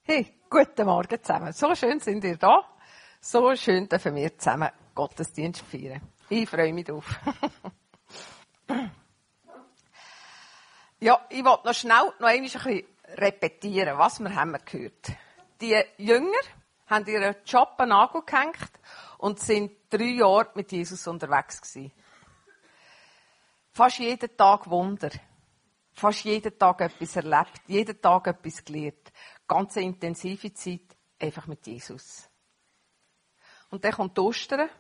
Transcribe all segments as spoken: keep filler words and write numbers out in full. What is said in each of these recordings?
Hey, guten Morgen zusammen. So schön sind ihr da. So schön dürfen wir zusammen Gottesdienst feiern. Ich freue mich drauf. Ja, ich wollte noch schnell noch einmal ein bisschen repetieren, was wir haben gehört. Die Jünger haben ihren Job an den Nagel gehängt und sind drei Jahre mit Jesus unterwegs gewesen. Fast jeden Tag Wunder. Fast jeden Tag etwas erlebt. Jeden Tag etwas gelernt. Ganz eine intensive Zeit einfach mit Jesus. Und dann kommt Ostern.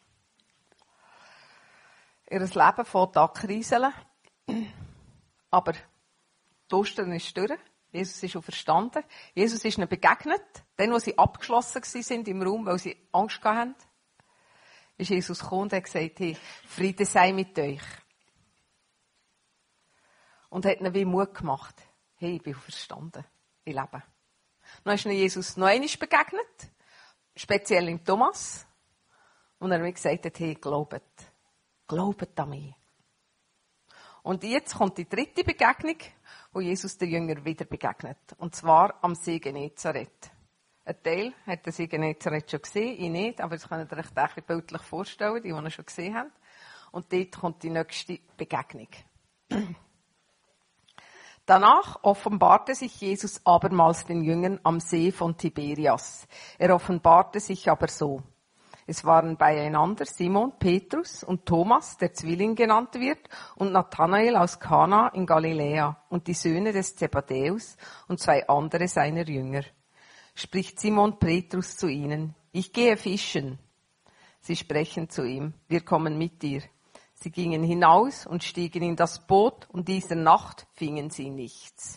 Ihr Leben fängt an zu kriseln. Aber die Ostern ist durch. Jesus ist auferstanden. Jesus ist ihnen begegnet. Dann, als sie abgeschlossen waren im Raum, weil sie Angst hatten, ist Jesus gekommen und hat gesagt, hey, Friede sei mit euch. Und hat ihnen wie Mut gemacht. Hey, ich bin auferstanden. Ich lebe. Dann ist ihnen Jesus noch einmal begegnet. Speziell im Thomas. Und er hat mir gesagt, hey, glaubet. Glaubet an mich. Und jetzt kommt die dritte Begegnung, wo Jesus den Jüngern wieder begegnet. Und zwar am See Genezareth. Ein Teil hat den See Genezareth schon gesehen, ich nicht, aber das könnt ihr euch ein bisschen bildlich vorstellen, die, die ihn schon gesehen haben. Und dort kommt die nächste Begegnung. Danach offenbarte sich Jesus abermals den Jüngern am See von Tiberias. Er offenbarte sich aber so. Es waren beieinander Simon, Petrus und Thomas, der Zwilling genannt wird, und Nathanael aus Kana in Galiläa und die Söhne des Zebedäus und zwei andere seiner Jünger. Spricht Simon Petrus zu ihnen, ich gehe fischen. Sie sprechen zu ihm, wir kommen mit dir. Sie gingen hinaus und stiegen in das Boot, und dieser Nacht fingen sie nichts.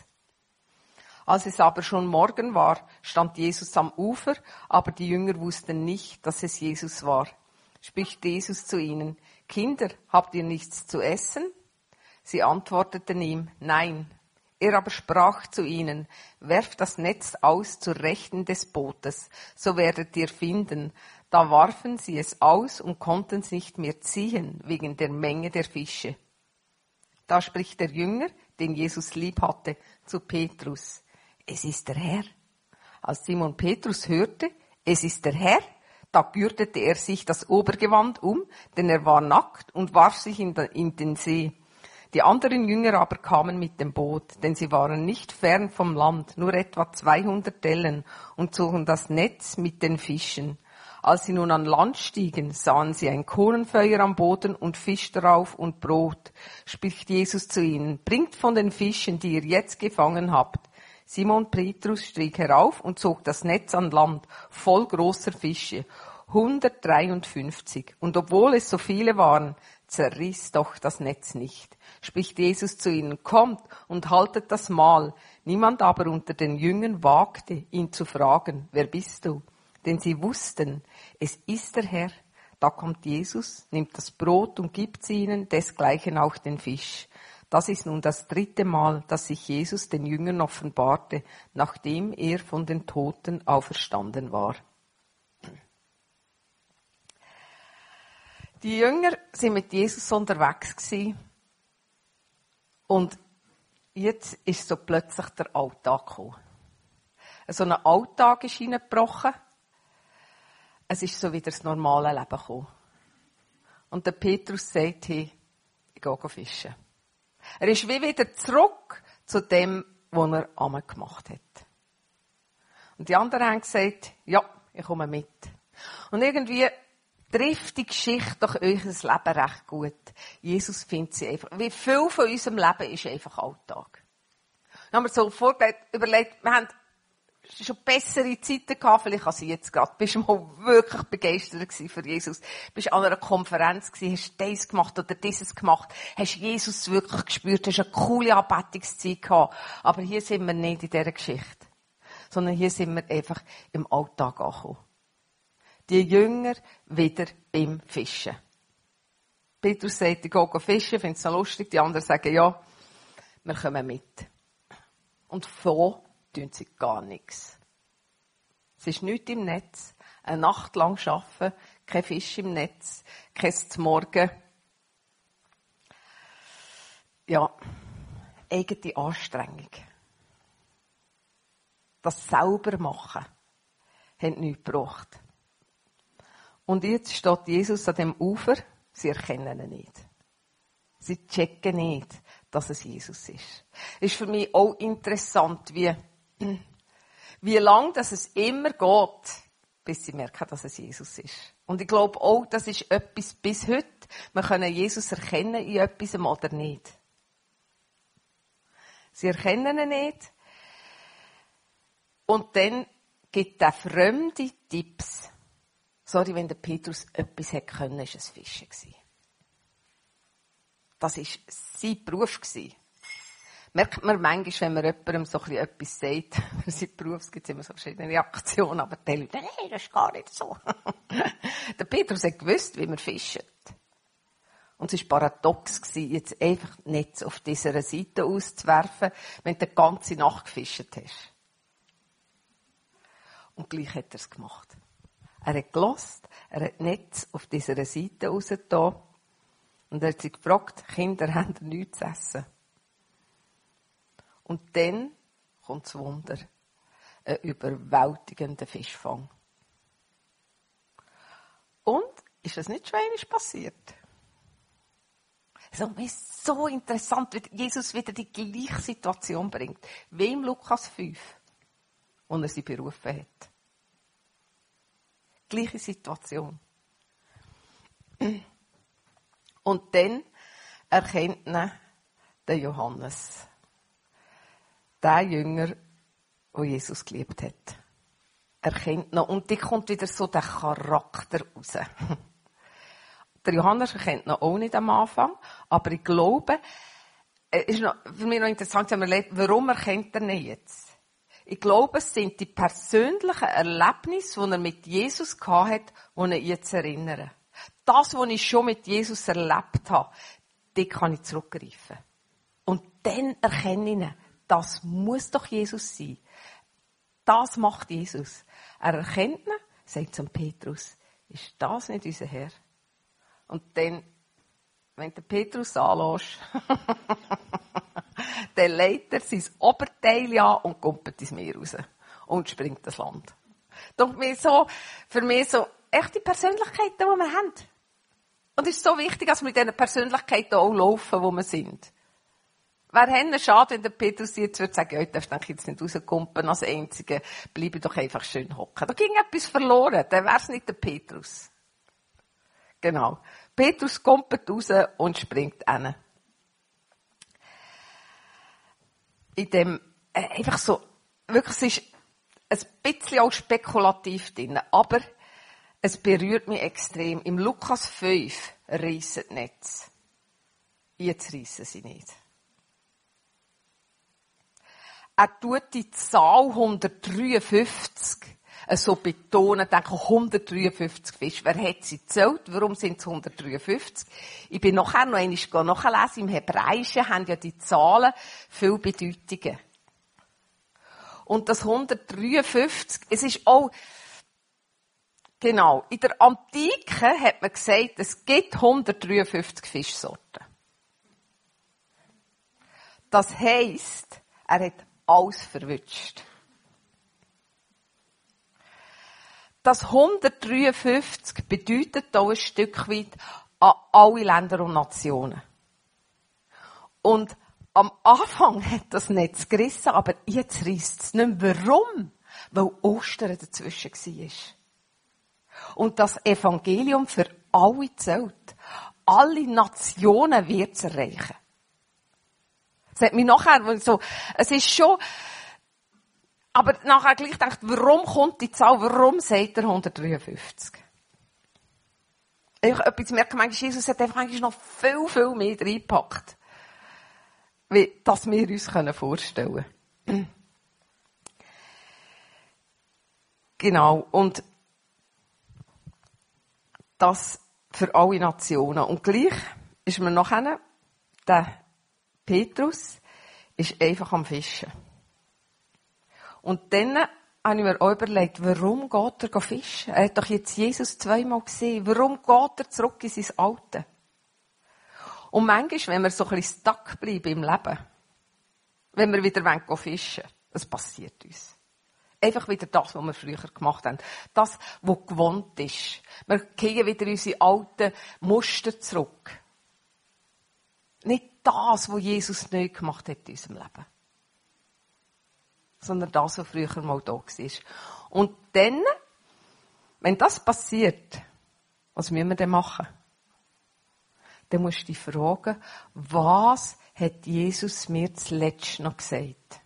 Als es aber schon Morgen war, stand Jesus am Ufer, aber die Jünger wussten nicht, dass es Jesus war. Spricht Jesus zu ihnen, Kinder, habt ihr nichts zu essen? Sie antworteten ihm, nein. Er aber sprach zu ihnen, werft das Netz aus zur Rechten des Bootes, so werdet ihr finden. Da warfen sie es aus und konnten es nicht mehr ziehen, wegen der Menge der Fische. Da spricht der Jünger, den Jesus lieb hatte, zu Petrus, es ist der Herr. Als Simon Petrus hörte, es ist der Herr, da gürtete er sich das Obergewand um, denn er war nackt, und warf sich in den See. Die anderen Jünger aber kamen mit dem Boot, denn sie waren nicht fern vom Land, nur etwa zweihundert Ellen, und zogen das Netz mit den Fischen. Als sie nun an Land stiegen, sahen sie ein Kohlenfeuer am Boden und Fisch darauf und Brot. Spricht Jesus zu ihnen, bringt von den Fischen, die ihr jetzt gefangen habt. Simon Petrus stieg herauf und zog das Netz an Land, voll großer Fische, hundertdreiundfünfzig. Und obwohl es so viele waren, zerriss doch das Netz nicht. Spricht Jesus zu ihnen, kommt und haltet das Mahl. Niemand aber unter den Jüngern wagte, ihn zu fragen, wer bist du? Denn sie wussten, es ist der Herr. Da kommt Jesus, nimmt das Brot und gibt ihnen, desgleichen auch den Fisch. Das ist nun das dritte Mal, dass sich Jesus den Jüngern offenbarte, nachdem er von den Toten auferstanden war. Die Jünger sind mit Jesus unterwegs gewesen. Und jetzt ist so plötzlich der Alltag gekommen. So ein Alltag ist hineingebrochen. Es ist so wieder das normale Leben gekommen. Und der Petrus sagt, hey, ich gehe fischen. Er ist wie wieder zurück zu dem, was er einmal gemacht hat. Und die anderen haben gesagt, ja, ich komme mit. Und irgendwie trifft die Geschichte doch euer Leben recht gut. Jesus findet sie einfach. Wie viel von unserem Leben ist einfach Alltag. Dann haben wir so vorgelegt, überlegt, wir haben schon bessere Zeiten gehabt, vielleicht als jetzt gerade. Bist du mal wirklich begeistert gewesen für Jesus? Bist an einer Konferenz gewesen, hast das gemacht oder dieses gemacht, hast Jesus wirklich gespürt, hast eine coole Anbetungszeit gehabt. Aber hier sind wir nicht in dieser Geschichte. Sondern hier sind wir einfach im Alltag angekommen. Die Jünger wieder beim Fischen. Petrus sagt, ich gehe fischen, finde es noch lustig. Die anderen sagen, ja, wir kommen mit. Und von tun sie gar nichts. Es ist nichts im Netz. Eine Nacht lang arbeiten, kein Fisch im Netz, kein zum Morgen. Ja, eigene Anstrengung. Das selber machen, hat nichts gebracht. Und jetzt steht Jesus an dem Ufer, sie erkennen ihn nicht. Sie checken nicht, dass es Jesus ist. Ist für mich auch interessant, wie, wie lange dass es immer geht, bis sie merken, dass es Jesus ist. Und ich glaube auch, das ist etwas bis heute. Wir können Jesus erkennen in etwas oder nicht. Sie erkennen ihn nicht. Und dann gibt er fremde Tipps. Sorry, wenn der Petrus etwas hätte können, war es Fischen gewesen. Das war sein Beruf gewesen. Merkt man manchmal, wenn man jemandem so etwas sagt, für seinen Beruf gibt es immer so verschiedene Reaktionen, aber die Leute, nein, das ist gar nicht so. Der Petrus hat gewusst, wie man fischt. Und es war paradox, jetzt einfach das Netz auf dieser Seite auszuwerfen, wenn du die ganze Nacht gefischt hast. Und gleich hat er es gemacht. Er hat gehört, er hat das Netz auf dieser Seite rausgetan und er hat sie gefragt, Kinder, haben ihr nichts zu essen? Und dann kommt das Wunder. Ein überwältigender Fischfang. Und ist das nicht schon einmal passiert? Also, es ist so interessant, wie Jesus wieder die gleiche Situation bringt, wie im Lukas fünf, wo er sie berufen hat. Gleiche Situation. Und dann erkennt ihn der Johannes. Der Jünger, der Jesus geliebt hat. Erkennt ihn. Und da kommt wieder so der Charakter raus. Der Johannes erkennt ihn auch nicht am Anfang. Aber ich glaube, es ist noch, für mich noch interessant, warum erkennt er ihn jetzt? Ich glaube, es sind die persönlichen Erlebnisse, die er mit Jesus hatte, die ihn jetzt erinnern. Das, was ich schon mit Jesus erlebt habe, die kann ich zurückgreifen. Und dann erkenne ich ihn. Das muss doch Jesus sein. Das macht Jesus. Er erkennt ihn, sagt zum Petrus, ist das nicht unser Herr? Und dann, wenn der Petrus anlässt, dann legt er sein Oberteil an und kumpelt ins Meer raus. Und springt das Land. Doch mir so, für mich so, echt die Persönlichkeiten, die wir haben. Und es ist so wichtig, dass wir mit diesen Persönlichkeiten auch laufen, wo wir sind. Wäre Henne schade, wenn der Petrus jetzt würde sagen, ja, ich darf jetzt nicht rauskumpen als Einzige, bleibe doch einfach schön hocken. Da ging etwas verloren, dann wäre es nicht der Petrus. Genau. Petrus kumpelt raus und springt hin. In dem, äh, einfach so, wirklich, es ist ein bisschen auch spekulativ drin, aber es berührt mich extrem. Im Lukas fünf reissen die Netze. Jetzt reissen sie nicht. Er tut die Zahl hundertdreiundfünfzig so betonen, denke hundertdreiundfünfzig Fische. Wer hat sie gezählt? Warum sind es hundertdreiundfünfzig? Ich bin nachher noch einmal nachlesen. Im Hebräischen haben ja die Zahlen viele Bedeutungen. Und das hundertdreiundfünfzig, es ist auch, genau, in der Antike hat man gesagt, es gibt hundertdreiundfünfzig Fischsorten. Das heisst, er hat alles verwünscht. Das hundertdreiundfünfzig bedeutet auch ein Stück weit an alle Länder und Nationen. Und am Anfang hat das Netz gerissen, aber jetzt reisst es nicht mehr. Warum? Weil Ostern dazwischen war. Und das Evangelium für alle zählt. Alle Nationen wird es erreichen. Es hat mich nachher so, es ist schon, aber nachher gleich gedacht, warum kommt die Zahl, warum sagt er hundertdreiundfünfzig? Ich habe etwas merken, manchmal, Jesus hat einfach eigentlich noch viel, viel mehr reingepackt, wie das wir uns vorstellen können. Genau, und das für alle Nationen. Und gleich ist mir nachher der Petrus ist einfach am Fischen. Und dann habe ich mir auch überlegt, warum geht er fischen? Er hat doch jetzt Jesus zweimal gesehen. Warum geht er zurück in sein Alte? Und manchmal, wenn wir so ein bisschen stuck bleiben im Leben, wenn wir wieder fischen wollen, das passiert uns. Einfach wieder das, was wir früher gemacht haben. Das, was gewohnt ist. Wir kriegen wieder unsere alten Muster zurück. Nicht das, was Jesus neu gemacht hat in unserem Leben. Sondern das, was früher mal da war. Und dann, wenn das passiert, was müssen wir denn machen? Dann musst du dich fragen, was hat Jesus mir zuletzt noch gesagt?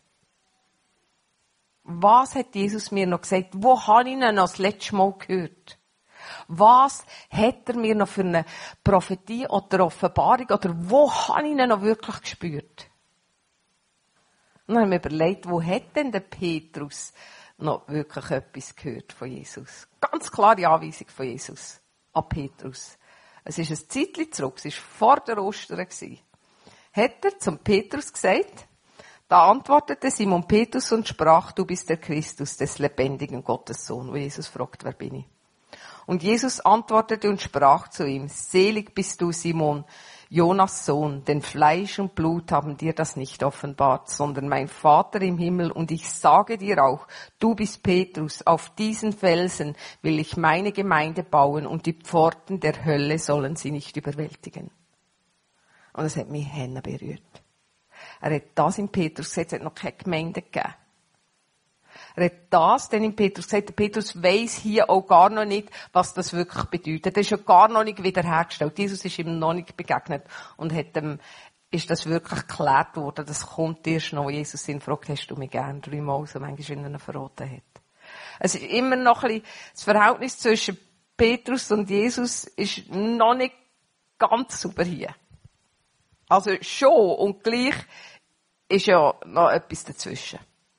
Was hat Jesus mir noch gesagt? Wo habe ich ihn noch das letzte Mal gehört? Was hat er mir noch für eine Prophetie oder Offenbarung? Oder wo habe ich ihn noch wirklich gespürt? Und dann haben wir überlegt, wo hat denn der Petrus noch wirklich etwas gehört von Jesus? Ganz klare Anweisung von Jesus an Petrus. Es ist ein Zeitchen zurück, es war vor der Ostern. Hat er zum Petrus gesagt, da antwortete Simon Petrus und sprach, du bist der Christus, des lebendigen Gottes Sohn. Wo Jesus fragt, wer bin ich? Und Jesus antwortete und sprach zu ihm, selig bist du, Simon, Jonas Sohn, denn Fleisch und Blut haben dir das nicht offenbart, sondern mein Vater im Himmel. Und ich sage dir auch, du bist Petrus, auf diesen Felsen will ich meine Gemeinde bauen und die Pforten der Hölle sollen sie nicht überwältigen. Und es hat mich Hände berührt. Er hat das in Petrus gesagt, es hat noch keine Gemeinde gegeben. Er hat das dann in Petrus gesagt, der Petrus weiss hier auch gar noch nicht, was das wirklich bedeutet. Er ist ja gar noch nicht wiederhergestellt. Jesus ist ihm noch nicht begegnet und hat ihm, ist das wirklich geklärt worden. Das kommt erst noch, wo Jesus ihn fragt, hast du mich gern dreimal, so manchmal in einer verraten hat. Es ist immer noch ein bisschen, das Verhältnis zwischen Petrus und Jesus ist noch nicht ganz sauber hier. Also schon, und gleich ist ja noch etwas dazwischen.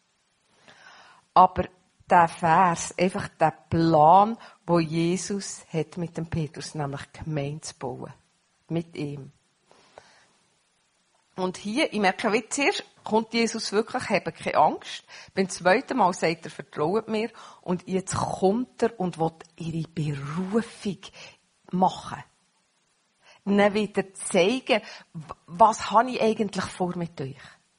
Aber der Vers, einfach der Plan, wo Jesus hat mit dem Petrus, nämlich Gemeinde zu bauen. Mit ihm. Und hier, ich merke, wie zuerst kommt Jesus wirklich, habe keine Angst. Beim zweiten Mal sagt er, vertraut mir. Und jetzt kommt er und will ihre Berufung machen. Dann wieder zeigen, was habe ich eigentlich vor mit euch?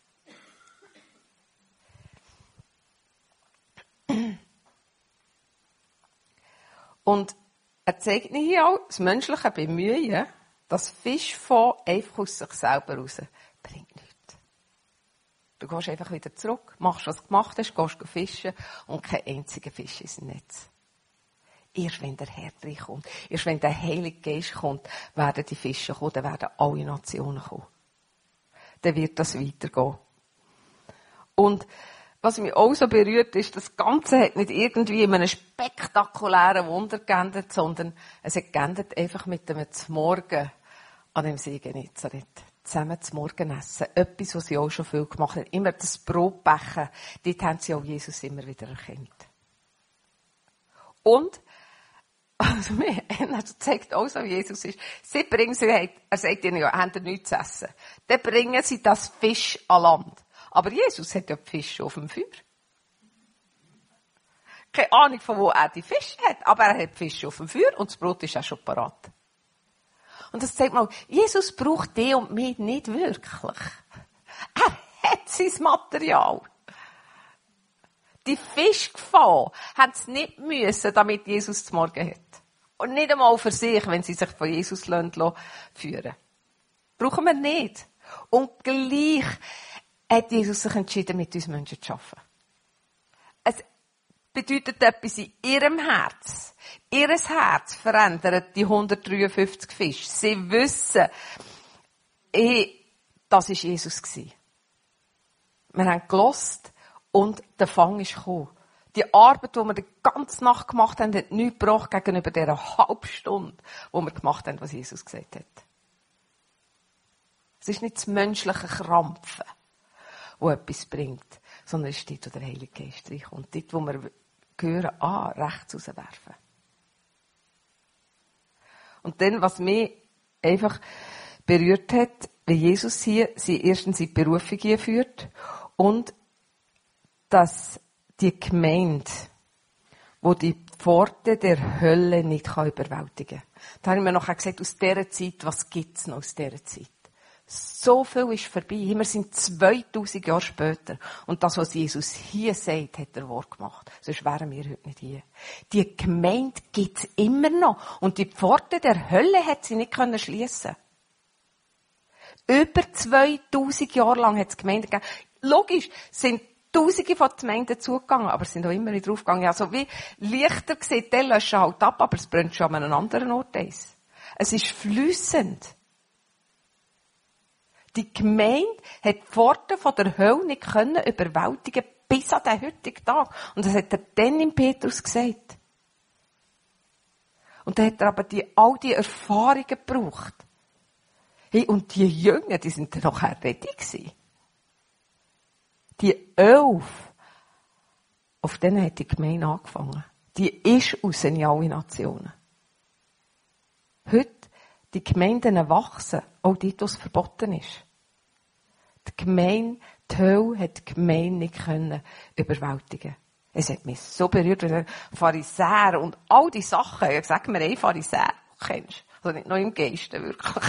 Und er zeigt nicht hier auch das menschliche Bemühen, das Fischfond einfach aus sich selber raus bringt nichts. Du gehst einfach wieder zurück, machst, was du gemacht hast, gehst fischen und kein einziger Fisch ins Netz. Erst wenn der Herr reinkommt, erst wenn der Heilige Geist kommt, werden die Fische kommen, dann werden alle Nationen kommen. Dann wird das weitergehen. Und was mich auch so berührt, ist, das Ganze hat nicht irgendwie in einem spektakulären Wunder geendet, sondern es hat geendet einfach mit dem Zmorgen an dem See Genezareth. Zusammen zum Morgenessen. Etwas, was sie auch schon viel gemacht haben. Immer das Brotbechen. Dort haben sie auch Jesus immer wieder erkannt. Und, also mir, er zeigt auch so, wie Jesus ist. Sie bringen sie, er sagt ihnen ja, habt ihr nichts zu essen. Dann bringen sie das Fisch an Land. Aber Jesus hat ja die Fische auf dem Feuer. Keine Ahnung, von wo er die Fische hat, aber er hat die Fische auf dem Feuer und das Brot ist auch schon parat. Und das zeigt mal, Jesus braucht dich und mich nicht wirklich. Er hat sein Material. Die Fische gefangen haben es nicht müssen, damit Jesus zum Morgen hat. Und nicht einmal für sich, wenn sie sich von Jesus führen lassen. Brauchen wir nicht. Und gleich hat Jesus sich entschieden, mit uns Menschen zu arbeiten. Es bedeutet etwas in ihrem Herz. Ihres Herz verändert die hundertdreiundfünfzig Fische. Sie wissen, hey, das war Jesus. Wir haben gelost und der Fang ist gekommen. Die Arbeit, die wir die ganze Nacht gemacht haben, hat nichts gebracht gegenüber dieser halben Stunde, die wir gemacht haben, was Jesus gesagt hat. Es ist nicht das menschliche Krampfen, das etwas bringt, sondern es ist dort, wo der Heilige Geist reinkommt. Dort, wo wir hören, ah, rechts rauswerfen. Und dann, was mich einfach berührt hat, wie Jesus hier sie erstens in die Berufung hier führt und dass die Gemeinde, wo die Pforte der Hölle nicht überwältigen kann. Da haben wir noch gesagt, aus dieser Zeit, was gibt es noch aus dieser Zeit? So viel ist vorbei. Wir sind zweitausend Jahre später. Und das, was Jesus hier sagt, hat er wahr gemacht. Sonst wären wir heute nicht hier. Die Gemeinde gibt's immer noch. Und die Pforte der Hölle hat sie nicht schliessen können. Über zweitausend Jahre lang hat es Gemeinden gegeben. Logisch, sind Tausende von Gemeinden zugegangen, aber es sind auch immer wieder aufgegangen. Ja, so wie Lichter gesehen, der löschen halt ab, aber es brennt schon an einem anderen Ort eins. Es ist fließend. Die Gemeinde hat die Pforten von der Hölle nicht können überwältigen bis an den heutigen Tag. Und das hat er dann im Petrus gesagt. Und dann hat er aber die, all die Erfahrungen gebraucht. Hey, und die Jünger, die sind dann nachher ready gewesen. Die elf, auf denen hat die Gemeinde angefangen. Die ist raus in alle Nationen. Heute, die Gemeinden wachsen, auch dort, wo es verboten ist. Die Gemeinde, die Hölle, hat die Gemeinde nicht können überwältigen. Es hat mich so berührt, weil Pharisäer und all die Sachen, ich sag mir ein Pharisäer, kennst du? Also nicht nur im Geiste, wirklich.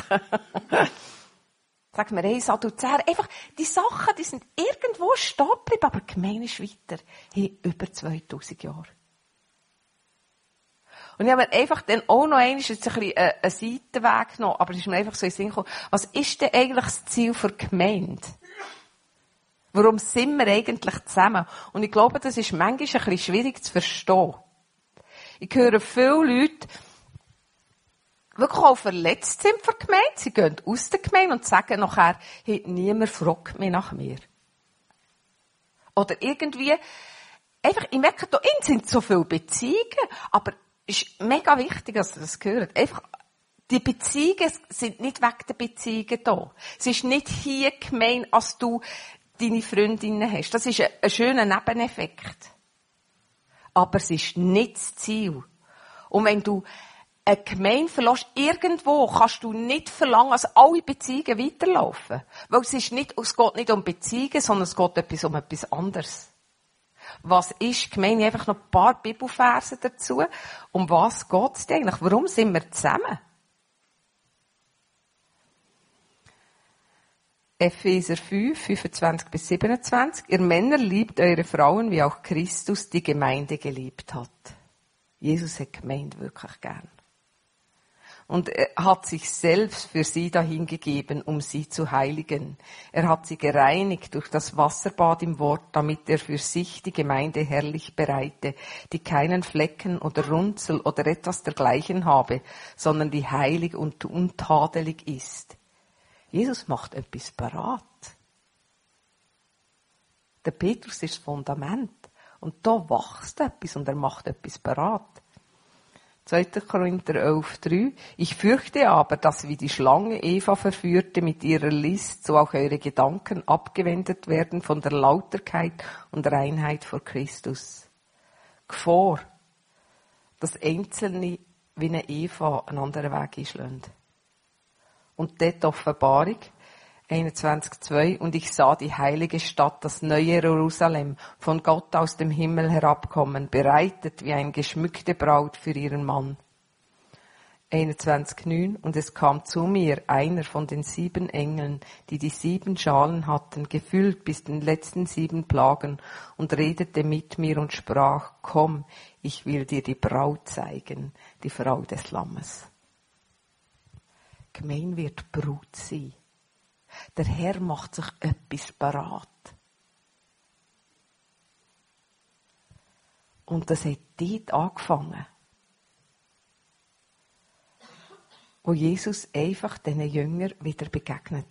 Sag mir ein Sadduzäer. Einfach, die Sachen, die sind irgendwo stehen geblieben, aber die Gemeinde ist weiter. Hey, über zweitausend Jahre. Und ich habe mir einfach dann auch noch einmal jetzt ein bisschen einen Seitenweg genommen, aber es ist mir einfach so in den Sinn gekommen, was ist denn eigentlich das Ziel für die Gemeinde? Warum sind wir eigentlich zusammen? Und ich glaube, das ist manchmal ein bisschen schwierig zu verstehen. Ich höre viele Leute, wirklich auch verletzt sind für die Gemeinde. Sie gehen aus der Gemeinde und sagen nachher, hey, niemand fragt mich nach mir. Oder irgendwie, einfach, ich merke, da innen sind so viele Beziehungen, aber es ist mega wichtig, dass ihr das hört. Einfach, die Beziehungen sind nicht wegen der Beziehungen da. Es ist nicht hier gemein, als du deine Freundinnen hast. Das ist ein, ein schöner Nebeneffekt. Aber es ist nicht das Ziel. Und wenn du eine Gemeinde verlässt, irgendwo kannst du nicht verlangen, dass alle Beziehungen weiterlaufen. Weil es ist nicht, es geht nicht um Beziehungen, sondern es geht etwas um etwas anderes. Was ist Gemeinde? Einfach noch ein paar Bibelverse dazu. Um was geht es eigentlich? Warum sind wir zusammen? Epheser fünf, fünfundzwanzig bis siebenundzwanzig. Ihr Männer liebt eure Frauen, wie auch Christus die Gemeinde geliebt hat. Jesus hat Gemeinde wirklich gern. Und er hat sich selbst für sie dahingegeben, um sie zu heiligen. Er hat sie gereinigt durch das Wasserbad im Wort, damit er für sich die Gemeinde herrlich bereite, die keinen Flecken oder Runzel oder etwas dergleichen habe, sondern die heilig und untadelig ist. Jesus macht etwas parat. Der Petrus ist das Fundament. Und da wächst etwas und er macht etwas parat. zweiter Korinther elf drei. Ich fürchte aber, dass wie die Schlange Eva verführte mit ihrer List, so auch eure Gedanken abgewendet werden von der Lauterkeit und Reinheit vor Christus. Gefahr, dass Einzelne wie eine Eva einen anderen Weg einschlagen. Und dort die Offenbarung, einundzwanzig zwei. Und ich sah die heilige Stadt, das neue Jerusalem, von Gott aus dem Himmel herabkommen, bereitet wie eine geschmückte Braut für ihren Mann. einundzwanzig neun. Und es kam zu mir einer von den sieben Engeln, die die sieben Schalen hatten, gefüllt bis den letzten sieben Plagen, und redete mit mir und sprach, komm, ich will dir die Braut zeigen, die Frau des Lammes. Gemein wird Brut sein. Der Herr macht sich etwas parat. Und das hat dort angefangen, wo Jesus einfach diesen Jüngern wieder begegnet.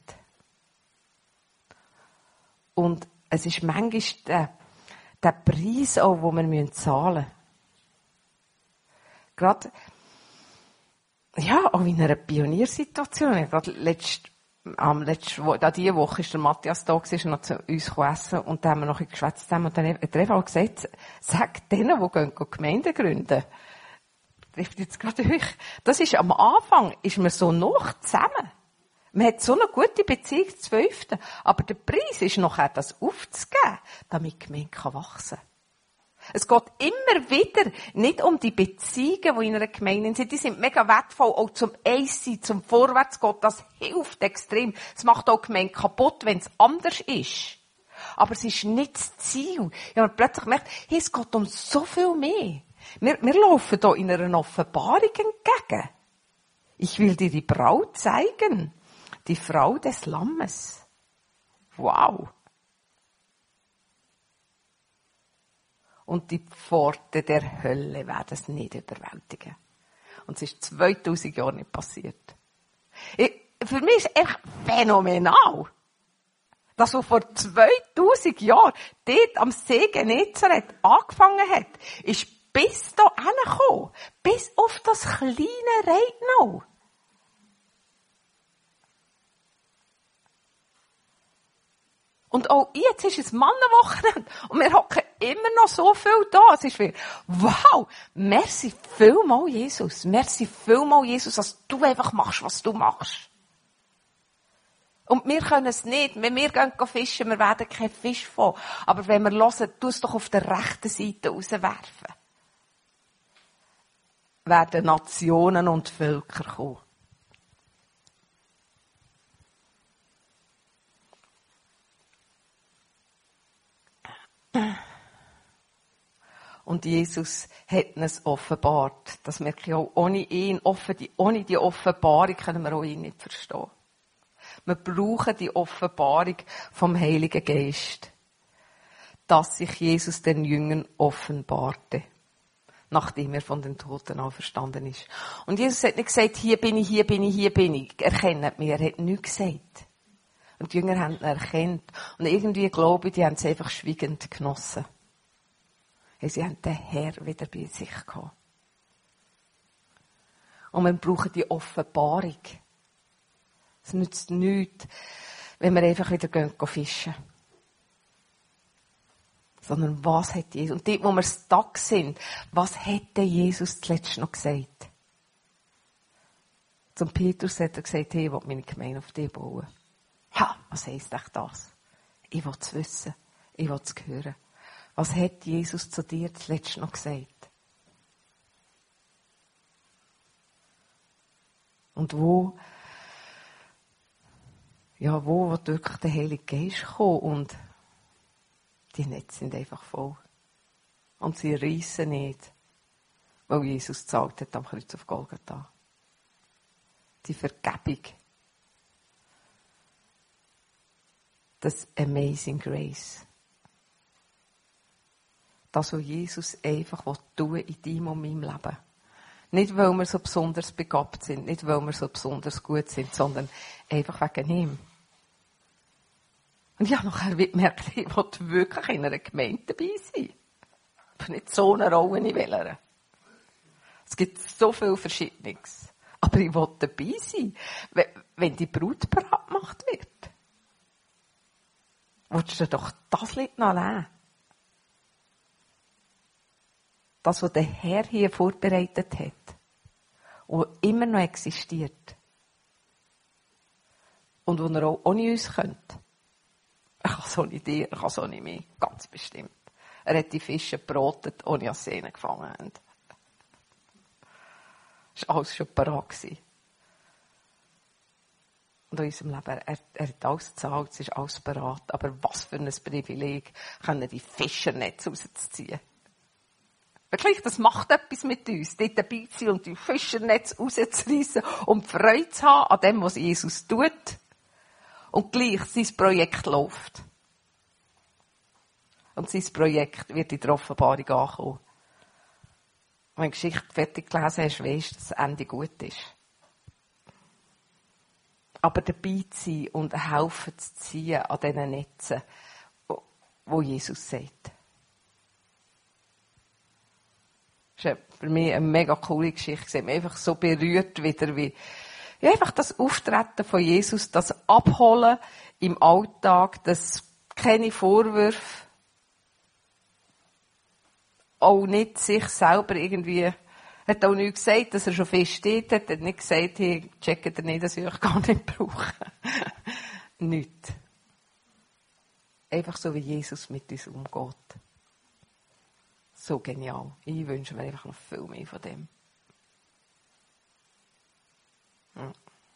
Und es ist manchmal der, der Preis auch, den wir zahlen müssen. Gerade, ja, auch in einer Pioniersituation. Gerade letzt, am letzten, da diese Woche ist der Matthias da gewesen, noch zu uns essen, und da haben wir noch geschwätzt zusammen, und dann hat er einfach gesagt, sag denen, die gehen, gehen Gemeinden gründen. Trifft jetzt gerade euch. Das ist am Anfang, ist man so noch zusammen. Man hat so eine gute Beziehung zu Fünften. Aber der Preis ist nachher, das aufzugeben, damit die Gemeinde wachsen kann. Es geht immer wieder nicht um die Beziehungen, die in einer Gemeinde sind. Die sind mega wertvoll, auch zum Eins-Sein, zum Vorwärtsgehen. Das hilft extrem. Es macht auch die Gemeinde kaputt, wenn es anders ist. Aber es ist nicht das Ziel. Ich habe plötzlich gemerkt, hey, es geht um so viel mehr. Wir, wir laufen hier in einer Offenbarung entgegen. Ich will dir die Braut zeigen. Die Frau des Lammes. Wow. Und die Pforten der Hölle werden es nicht überwältigen. Und es ist zweitausend Jahre nicht passiert. Ich, für mich ist es echt phänomenal, dass was vor zweitausend Jahren dort am See Genezareth angefangen hat, ist bis da hingekommen. Bis auf das kleine Reitnau. Und auch jetzt ist es Mannenwochenende und wir hocken immer noch so viel da. Es ist wie, wow, merci vielmal, Jesus. Merci vielmal, Jesus, dass du einfach machst, was du machst. Und wir können es nicht. Wenn wir gehen fischen, wir werden keinen Fisch von. Aber wenn wir hören, tu es doch auf der rechten Seite rauswerfen. Werden Nationen und Völker kommen. Und Jesus hat uns offenbart. Das merke ich auch. Ohne ihn, ohne die Offenbarung können wir auch ihn nicht verstehen. Wir brauchen die Offenbarung vom Heiligen Geist. Dass sich Jesus den Jüngern offenbarte. Nachdem er von den Toten auferstanden ist. Und Jesus hat nicht gesagt, hier bin ich, hier bin ich, hier bin ich. Erkennt mich. Er hat nichts gesagt. Und die Jünger haben ihn erkannt. Und irgendwie glaube ich, die haben es einfach schweigend genossen. Sie haben den Herr wieder bei sich gehabt. Und wir brauchen die Offenbarung. Es nützt nichts, wenn wir einfach wieder gehen, gehen fischen. Sondern was hat Jesus, und dort, wo wir stuck sind, was hätte Jesus zuletzt noch gesagt? Zum Petrus hat er gesagt, hey, ich will meine Gemeinde auf dich bauen. Ha, was heisst echt das? Ich will es wissen. Ich will es hören. Was hat Jesus zu dir zuletzt noch gesagt? Und wo, ja, wo wird wirklich der Heilige Geist kommen? Und die Netze sind einfach voll. Und sie reissen nicht, weil Jesus gezahlt hat am Kreuz auf Golgatha. Die Vergebung. Das Amazing Grace. Das, was Jesus einfach tun will in deinem und meinem Leben. Nicht, weil wir so besonders begabt sind, nicht, weil wir so besonders gut sind, sondern einfach wegen ihm. Und ich habe nachher gemerkt, ich will wirklich in einer Gemeinde dabei sein. Aber nicht so eine Rolle in welcher. Es gibt so viel Verschiedenes. Aber ich will dabei sein, wenn die Brut parat gemacht wird. Willst du doch das Lied noch lernen? Das, was der Herr hier vorbereitet hat. Und immer noch existiert. Und wo er auch ohne uns könnte. Er kann es ohne dir, er kann es ohne mich. Ganz bestimmt. Er hat die Fische gebrotet, ohne dass sie ihn gefangen haben. Das war alles schon parat gewesen. Und in unserem Leben, er, er hat alles gezahlt, es ist alles parat. Aber was für ein Privileg, können die Fischernetze rausziehen. Wirklich, das macht etwas mit uns, dort dabei zu sein und die Fischernetze rauszureissen und Freude zu haben an dem, was Jesus tut. Und gleich, sein Projekt läuft. Und sein Projekt wird in der Offenbarung ankommen. Wenn du die Geschichte fertig gelesen hast, weisst du, dass das Ende gut ist. Aber dabei zu sein und helfen zu ziehen an diesen Netzen, wo Jesus sagt. Das ist für mich eine mega coole Geschichte. Ich habe mich einfach so berührt wieder, wie ja, einfach das Auftreten von Jesus, das Abholen im Alltag, das keine Vorwürfe, auch nicht sich selber irgendwie, hat auch nicht gesagt, dass er schon fest steht, hat er nicht gesagt, hey, checkt er nicht, dass ich euch gar nicht brauche. Nicht. Einfach so, wie Jesus mit uns umgeht. so genial. Ich wünsche mir einfach noch viel mehr von dem. Ja,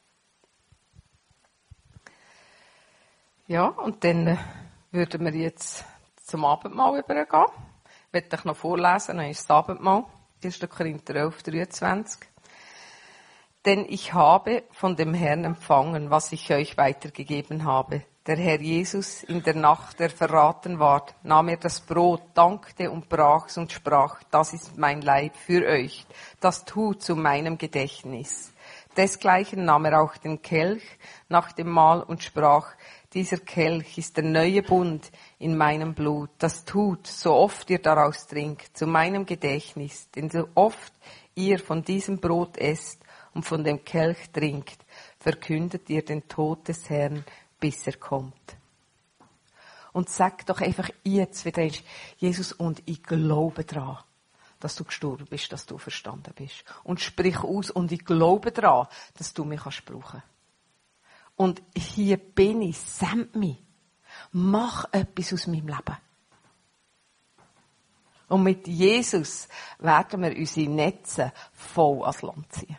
ja und dann äh, würden wir jetzt zum Abendmahl übergehen. Ich werde euch noch vorlesen, dann ist das Abendmahl. erster Korinther elf, dreiundzwanzig. Denn ich habe von dem Herrn empfangen, was ich euch weitergegeben habe. Der Herr Jesus in der Nacht, der verraten ward, nahm er das Brot, dankte und brach's und sprach, das ist mein Leib für euch, das tut zu meinem Gedächtnis. Desgleichen nahm er auch den Kelch nach dem Mahl und sprach, dieser Kelch ist der neue Bund in meinem Blut, das tut, so oft ihr daraus trinkt, zu meinem Gedächtnis, denn so oft ihr von diesem Brot esst und von dem Kelch trinkt, verkündet ihr den Tod des Herrn, bis er kommt. Und sag doch einfach jetzt, wie du denkst, Jesus, und ich glaube daran, dass du gestorben bist, dass du verstanden bist. Und sprich aus, und ich glaube daran, dass du mich kannst brauchen. Und hier bin ich, send mich. Mach etwas aus meinem Leben. Und mit Jesus werden wir unsere Netze voll ans Land ziehen.